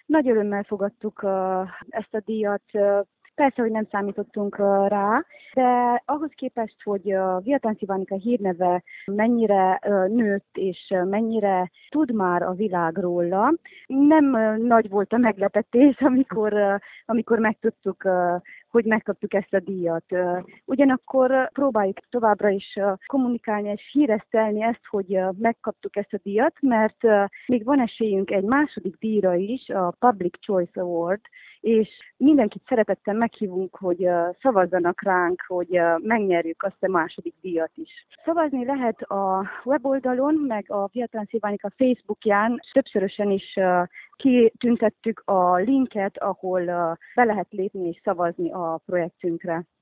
Nagy örömmel fogadtuk ezt a díjat. Persze, hogy nem számítottunk rá, de ahhoz képest, hogy Virtán Szivánnika hírneve mennyire nőtt, és mennyire tud már a világ róla, nem nagy volt a meglepetés, amikor megtudtuk, hogy megkaptuk ezt a díjat. Ugyanakkor próbáljuk továbbra is kommunikálni és híresztelni ezt, hogy megkaptuk ezt a díjat, mert még van esélyünk egy második díjra is, a Public Choice Award, és mindenkit szeretettel meghívunk, hogy szavazzanak ránk, hogy megnyerjük azt a második díjat is. Szavazni lehet a weboldalon, meg a Virtán Szivánnika Facebookján. Többszörösen is kitüntettük a linket, ahol be lehet lépni és szavazni a projektünkre.